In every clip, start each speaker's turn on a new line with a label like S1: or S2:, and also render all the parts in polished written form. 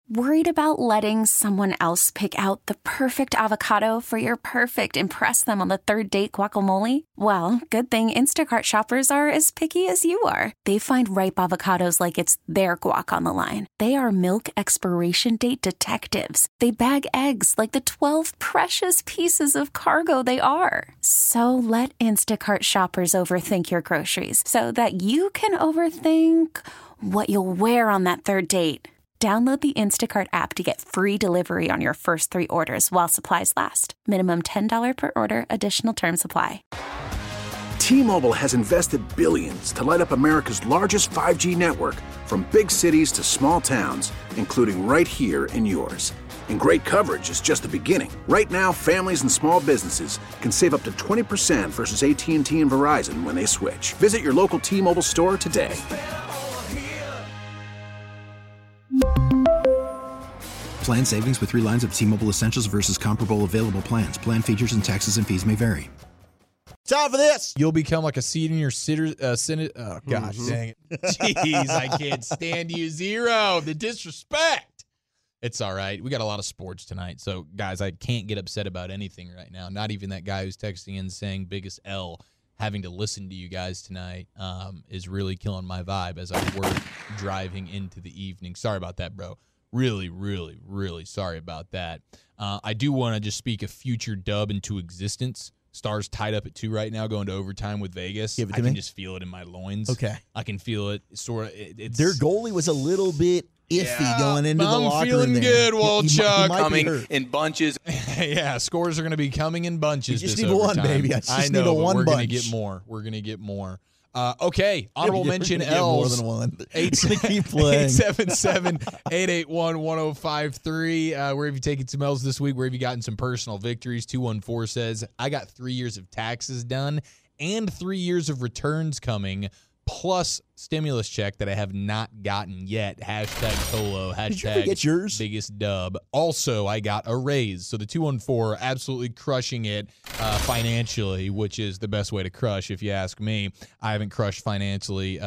S1: Worried about letting someone else pick out the perfect avocado for your perfect impress them on the third date guacamole? Well, good thing Instacart shoppers are as picky as you are. They find ripe avocados like it's their guac on the line. They are milk expiration date detectives. They bag eggs like the 12 precious pieces of cargo they are. So let Instacart shoppers overthink your groceries so that you can overthink what you'll wear on that third date. Download the Instacart app to get free delivery on your first 3 orders while supplies last. Minimum $10 per order. Additional terms apply.
S2: T-Mobile has invested billions to light up America's largest 5G network, from big cities to small towns, including right here in yours. And great coverage is just the beginning. Right now, families and small businesses can save up to 20% versus AT&T and Verizon when they switch. Visit your local T-Mobile store today.
S3: Plan savings with 3 lines of T-Mobile Essentials versus comparable available plans. Plan features and taxes and fees may vary.
S4: Time for this.
S5: You'll become like a senior Senate. Oh, gosh, dang it. Jeez, I can't stand you. Zero. The disrespect. It's all right. We got a lot of sports tonight. So, guys, I can't get upset about anything right now. Not even that guy who's texting in saying biggest L. Having to listen to you guys tonight is really killing my vibe as I work driving into the evening. Sorry about that, bro. Really, really, really sorry about that. I do want to just speak a future dub into existence. Stars tied up at 2 right now, going to overtime with Vegas.
S4: Give it to
S5: I
S4: me.
S5: can just feel it in my loins.
S4: Okay.
S5: I can feel it. Sort of. It's
S4: Their goalie was a little bit iffy going into the locker room.
S5: I'm feeling
S4: there.
S5: good, Walchuk.
S6: Coming in bunches.
S5: Yeah, scores are going to be coming in bunches.
S4: You just
S5: this
S4: need
S5: overtime.
S4: one, baby. I just
S5: know,
S4: need a
S5: but
S4: one
S5: we're
S4: bunch.
S5: going to get more. We're going to get more. Okay, honorable
S4: You're
S5: mention
S4: gonna get more
S5: L's.
S4: than one.
S5: 877-881-1053. Where have you taken some L's this week? Where have you gotten some personal victories? 214 says, I got 3 years of taxes done and 3 years of returns coming, plus stimulus check that I have not gotten yet. Hashtag Tolo.
S4: Did you get yours?
S5: Biggest dub. Also, I got a raise. So the 214 absolutely crushing it financially, which is the best way to crush, if you ask me. I haven't crushed financially.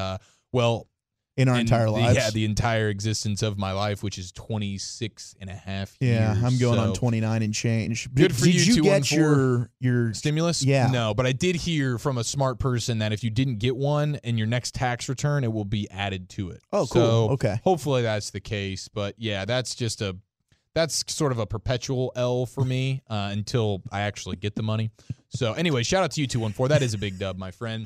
S4: In our entire lives?
S5: Yeah, the entire existence of my life, which is 26 and a half years.
S4: Yeah, I'm going on 29 and change.
S5: Good for
S4: Did
S5: you,
S4: you get
S5: 214.
S4: your
S5: Stimulus?
S4: Yeah.
S5: No, but I did hear from a smart person that if you didn't get one in your next tax return, it will be added to it.
S4: Oh, cool.
S5: So
S4: Okay.
S5: hopefully that's the case. But yeah, that's sort of a perpetual L for me until I actually get the money. So anyway, shout out to you, 214. That is a big dub, my friend.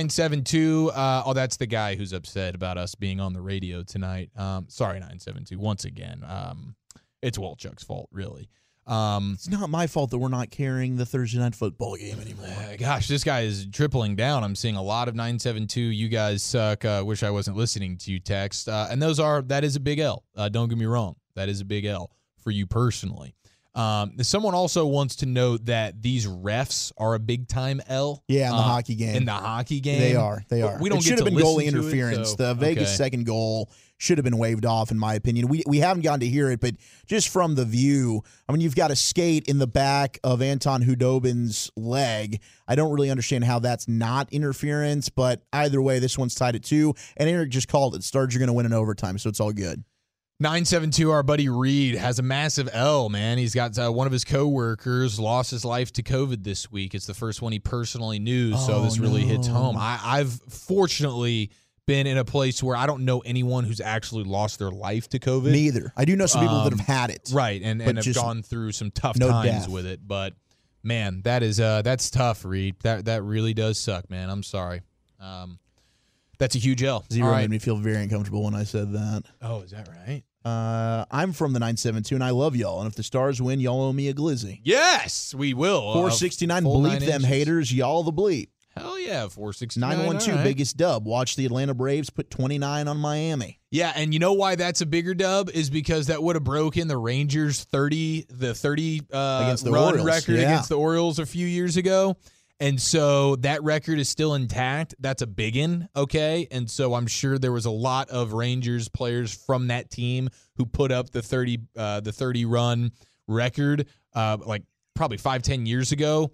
S5: 972. That's the guy who's upset about us being on the radio tonight. Sorry, 972. Once again, it's Walchuk's fault, really.
S4: It's not my fault that we're not carrying the Thursday night football game anymore.
S5: Gosh, this guy is tripling down. I'm seeing a lot of 972. You guys suck. Wish I wasn't listening to you text. And that is a big L. Don't get me wrong. That is a big L for you personally. Someone also wants to note that these refs are a big time L.
S4: Yeah, in the hockey game.
S5: In the hockey game,
S4: They are.
S5: We don't
S4: It
S5: get
S4: should
S5: to
S4: have been
S5: listen
S4: goalie
S5: to
S4: interference.
S5: it, so-
S4: The Vegas second goal should have been waved off, in my opinion. We haven't gotten to hear it, but just from the view, I mean, you've got a skate in the back of Anton Hudobin's leg. I don't really understand how that's not interference, but either way, this one's tied at 2, and Eric just called it. Stars are going to win in overtime, so it's all good.
S5: 972, our buddy Reed has a massive L, man. He's got one of his coworkers lost his life to COVID this week. It's the first one he personally knew, so this really hits home. I've fortunately been in a place where I don't know anyone who's actually lost their life to COVID.
S4: Neither. I do know some people that have had it.
S5: Right, and have gone through some tough times with it. But, man, that's tough, Reed. That really does suck, man. I'm sorry. That's a huge L.
S4: Zero made me feel very uncomfortable when I said that.
S5: Oh, is that right?
S4: I'm from the 972, and I love y'all. And if the Stars win, y'all owe me a glizzy.
S5: Yes, we will.
S4: 469, bleep them haters. Y'all the bleep.
S5: Hell yeah, 469.
S4: 912,
S5: right.
S4: biggest dub. Watch the Atlanta Braves put 29 on Miami.
S5: Yeah, and you know why that's a bigger dub is because that would have broken the Rangers' 30
S4: against the
S5: run
S4: Orioles.
S5: record against the Orioles a few years ago. And so that record is still intact. That's a biggin, okay? And so I'm sure there was a lot of Rangers players from that team who put up the 30 run record like probably 5-10 years ago.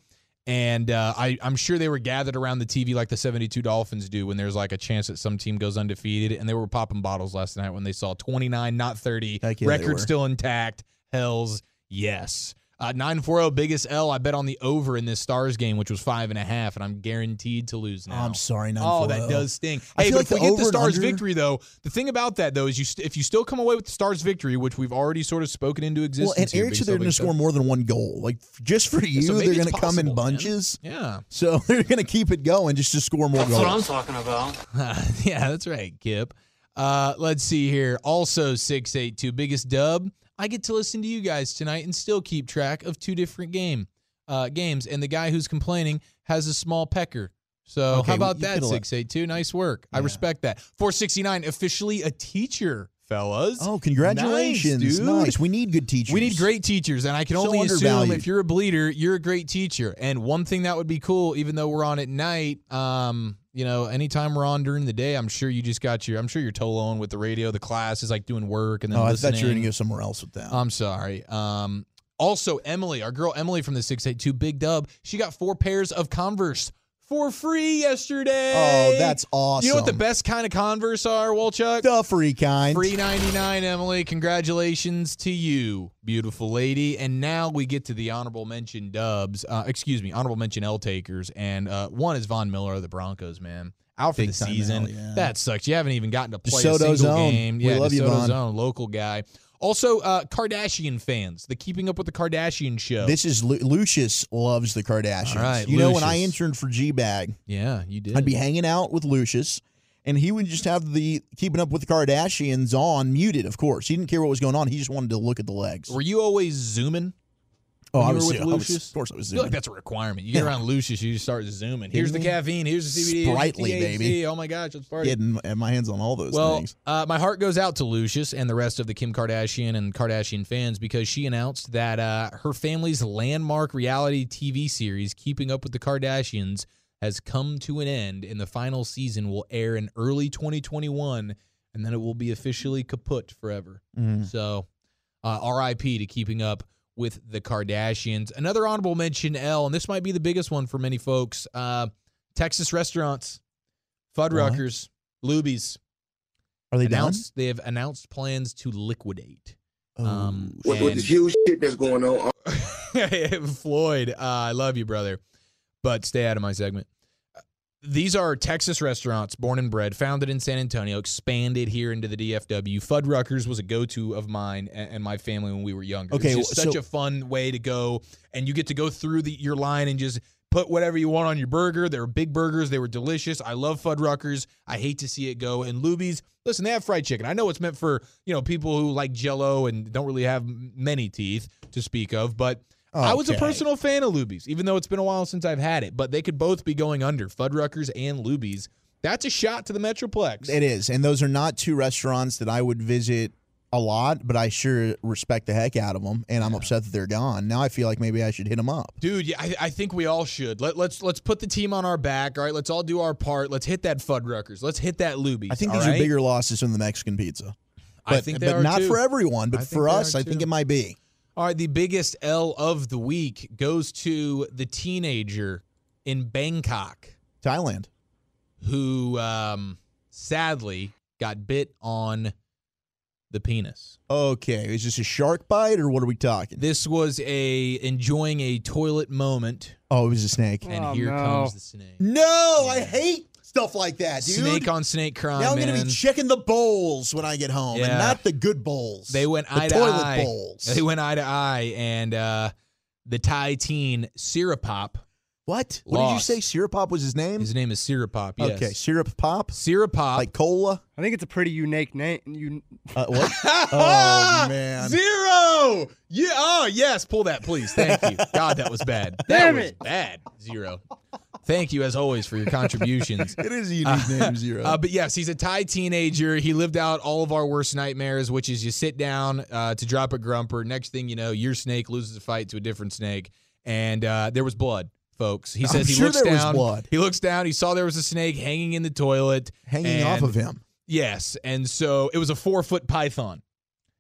S5: And I'm sure they were gathered around the TV like the 72 Dolphins do when there's like a chance that some team goes undefeated. And they were popping bottles last night when they saw 29, not 30. Record still intact. Hells yes. 940 biggest L. I bet on the over in this Stars game, which was 5.5, and I'm guaranteed to lose now.
S4: I'm sorry, 940.
S5: Oh, that does sting. Hey, but if we get the Stars victory, though, the thing about that, though, is if you still come away with the Stars victory, which we've already sort of spoken into existence.
S4: Well, and Eric said they're going to score more than one goal. Like, just for you, they're going to come in bunches.
S5: Man. Yeah.
S4: So they're going to keep it going just to score more goals.
S6: That's what I'm talking about.
S5: Yeah, that's right, Kip. Let's see here. Also, 682 biggest dub. I get to listen to you guys tonight and still keep track of 2 different games. And the guy who's complaining has a small pecker. So how about that, 682? Nice work. Yeah. I respect that. 469, officially a teacher, fellas.
S4: Oh, congratulations.
S5: Nice, dude.
S4: Nice. We need good teachers.
S5: We need great teachers, and I can only assume if you're a bleeder, you're a great teacher. And one thing that would be cool, even though we're on at night, anytime we're on during the day, I'm sure you just got I'm sure you're toloing with the radio. The class is like doing work and then listening.
S4: I thought you were going to go somewhere else with that.
S5: I'm sorry. Also, Emily, our girl Emily from the 682 Big Dub, she got 4 pairs of Converse for free yesterday.
S4: Oh, that's awesome.
S5: You know what the best kind of Converse are, Wolchuk?
S4: The free kind.
S5: Free 99, Emily. Congratulations to you, beautiful lady. And now we get to the honorable mention dubs. Honorable mention L takers. And one is Von Miller of the Broncos, man. Out for the season.
S4: Yeah.
S5: That sucks. You haven't even gotten to play
S4: DeSoto's
S5: a single
S4: own.
S5: game.
S4: We love you, Von.
S5: Own, local guy. Also, Kardashian fans, the Keeping Up with the Kardashian show.
S4: This is Lucius loves the Kardashians.
S5: All right,
S4: you know, when I interned for G-Bag,
S5: yeah, you did.
S4: I'd be hanging out with Lucius, and he would just have the Keeping Up with the Kardashians on, muted, of course. He didn't care what was going on. He just wanted to look at the legs.
S5: Were you always zooming?
S4: Oh,
S5: I
S4: was
S5: with Lucius?
S4: Of course I was
S5: I
S4: zooming.
S5: feel like that's a requirement. You get around Lucius, you just start zooming. Here's the caffeine. Here's the CBD.
S4: Sprightly,
S5: here's the THC.
S4: baby.
S5: Oh, my gosh, let's party.
S4: Getting my hands on all those things.
S5: My heart goes out to Lucius and the rest of the Kim Kardashian and Kardashian fans because she announced that her family's landmark reality TV series, Keeping Up with the Kardashians, has come to an end, and the final season will air in early 2021, and then it will be officially kaput forever.
S4: Mm-hmm.
S5: So, R.I.P. to Keeping Up with the Kardashians. Another honorable mention, L, and this might be the biggest one for many folks. Texas restaurants, Fuddruckers, Luby's.
S4: Are they done?
S5: They have announced plans to liquidate.
S7: With this huge shit that's going on.
S5: Floyd, I love you, brother, but stay out of my segment. These are Texas restaurants, born and bred, founded in San Antonio, expanded here into the DFW. Fuddruckers was a go-to of mine and my family when we were younger.
S4: Okay,
S5: it's just such a fun way to go, and you get to go through your line and just put whatever you want on your burger. They were big burgers. They were delicious. I love Fuddruckers. I hate to see it go. And Luby's, listen, they have fried chicken. I know it's meant for people who like Jell-O and don't really have many teeth to speak of, but I was a personal fan of Luby's, even though it's been a while since I've had it. But they could both be going under, Fuddruckers and Luby's. That's a shot to the Metroplex.
S4: It is, and those are not 2 restaurants that I would visit a lot, but I sure respect the heck out of them, and I'm upset that they're gone. Now I feel like maybe I should hit them up.
S5: Dude, yeah, I think we all should. Let's put the team on our back, all right? Let's all do our part. Let's hit that Fuddruckers. Let's hit that Luby's.
S4: I think these are bigger losses than the Mexican pizza.
S5: I think they are
S4: not
S5: too.
S4: For everyone, but for us, I think it might be.
S5: All right, the biggest L of the week goes to the teenager in Bangkok,
S4: Thailand,
S5: who sadly got bit on the penis.
S4: Okay, is this a shark bite or what are we talking?
S5: This was enjoying a toilet moment.
S4: Oh, it was a snake.
S5: And here comes the snake.
S4: No, I hate stuff like that, dude.
S5: Snake on snake crime,
S4: Now I'm going to be checking the bowls when I get home, and not the good bowls.
S5: They went eye to
S4: toilet
S5: eye.
S4: Bowls.
S5: They went eye to eye, and the Thai teen Sirapop.
S4: What? What did you say? Sirapop was his name?
S5: His name is Sirapop, yes.
S4: Okay, Syrup Pop?
S5: Sirapop.
S4: Like cola?
S6: I think it's a pretty unique name.
S4: What? Oh, man.
S5: 0! Yeah. Oh, yes. Pull that, please. Thank you. God, that was bad. That was bad. 0. Thank you, as always, for your contributions.
S4: It is a unique name, 0.
S5: But yes, he's a Thai teenager. He lived out all of our worst nightmares, which is you sit down to drop a grumper. Next thing you know, your snake loses a fight to a different snake. And there was blood, folks. He says he looks down.
S4: Blood.
S5: He looks down. He saw there was a snake hanging in the toilet.
S4: Hanging off of him.
S5: Yes. And so it was a 4-foot python.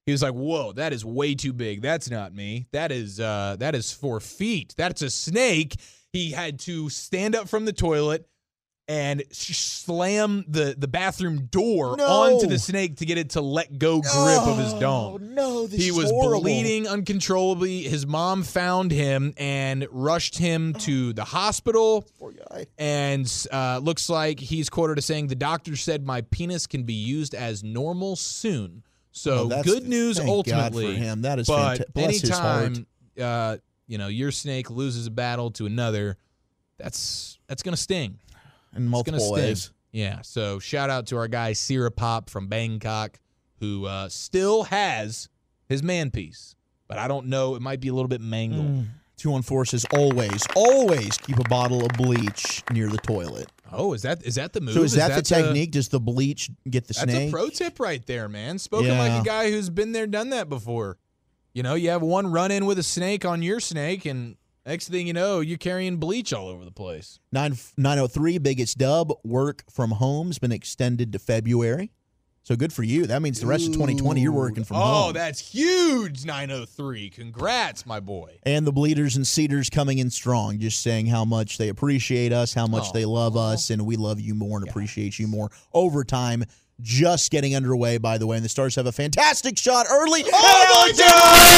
S5: He was like, whoa, that is way too big. That's not me. That is 4 feet. That's a snake. He had to stand up from the toilet and slam the bathroom door onto the snake to get it to let go grip of his dome.
S4: No,
S5: he was
S4: horrible.
S5: bleeding uncontrollably. His mom found him and rushed him to the hospital.
S4: Poor guy.
S5: And looks like he's quoted as saying, "The doctor said my penis can be used as normal soon." So good news ultimately
S4: God for him. That is
S5: but
S4: fantastic. Bless his heart.
S5: anytime your snake loses a battle to another, that's gonna sting.
S4: In multiple ways.
S5: Yeah. So shout out to our guy Sirapop from Bangkok, who still has his man piece, but I don't know. It might be a little bit mangled.
S4: 214 says always keep a bottle of bleach near the toilet.
S5: Oh, is that the move?
S4: So is that the technique? Does the bleach get the
S5: That's
S4: snake?
S5: a pro tip right there, man. Spoken like a guy who's been there, done that before. You have one run-in with a snake on your snake, and next thing you know, you're carrying bleach all over the place.
S4: 903, biggest dub, work from home's been extended to February. So good for you. That means the rest of 2020 you're working from home.
S5: Oh, that's huge, 903. Congrats, my boy.
S4: And the Bleeders and Cedars coming in strong, just saying how much they appreciate us, how much they love us, and we love you more and appreciate you more. Overtime just getting underway, by the way, and the Stars have a fantastic shot early. Alexander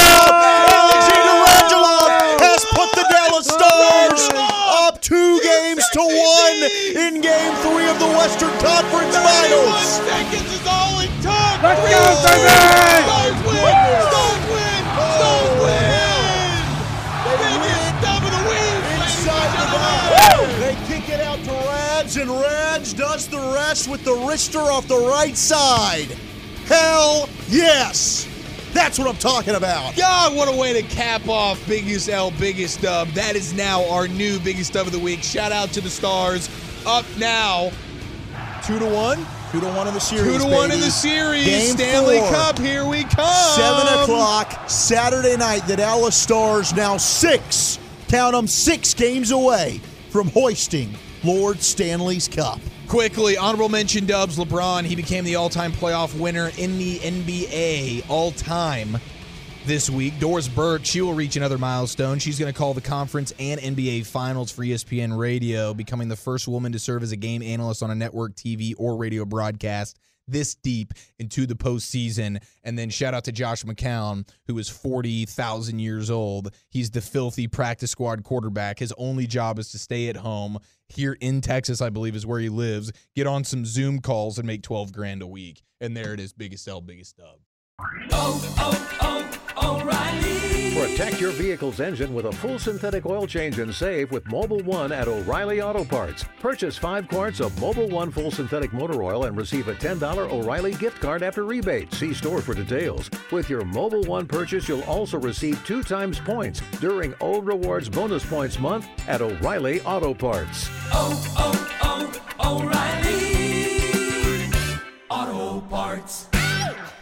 S4: Radulov has put the Dallas Stars up 2-1 in Game 3 of the Western Conference Finals.
S5: 31 seconds is all it took.
S6: Let's go, baby!
S5: Stars win! Stars win! Stars win! Biggest dub of the week!
S4: Inside the box. They kick it out to Rads, and Rads does the rest with the wrister off the right side. Hell yes! That's what I'm talking about.
S5: God, what a way to cap off Biggest L, Biggest Dub. That is now our new Biggest Dub of the week. Shout out to the Stars. Up now, 2-1.
S4: 2-1 in the series,
S5: 2-1 in the series.
S4: Game
S5: Stanley
S4: 4.
S5: Cup, here we come.
S4: 7 o'clock Saturday night. The Dallas Stars now 6 games away from hoisting Lord Stanley's Cup.
S5: Quickly, honorable mention Dubs, LeBron. He became the all-time playoff winner in the NBA all-time this week. Doris Burke, she will reach another milestone. She's going to call the conference and NBA finals for ESPN Radio, becoming the first woman to serve as a game analyst on a network TV or radio broadcast this deep into the postseason. And then shout out to Josh McCown, who is 40,000 years old. He's the filthy practice squad quarterback. His only job is to stay at home here in Texas, I believe is where he lives, get on some Zoom calls and make $12,000 a week. And there it is, Biggest L, Biggest Dub.
S8: O'Reilly. Protect your vehicle's engine with a full synthetic oil change and save with Mobil 1 at O'Reilly Auto Parts. Purchase 5 quarts of Mobil 1 full synthetic motor oil and receive a $10 O'Reilly gift card after rebate. See store for details. With your Mobil 1 purchase, you'll also receive 2 times points during O Rewards Bonus Points Month at O'Reilly Auto Parts.
S9: O'Reilly Auto Parts.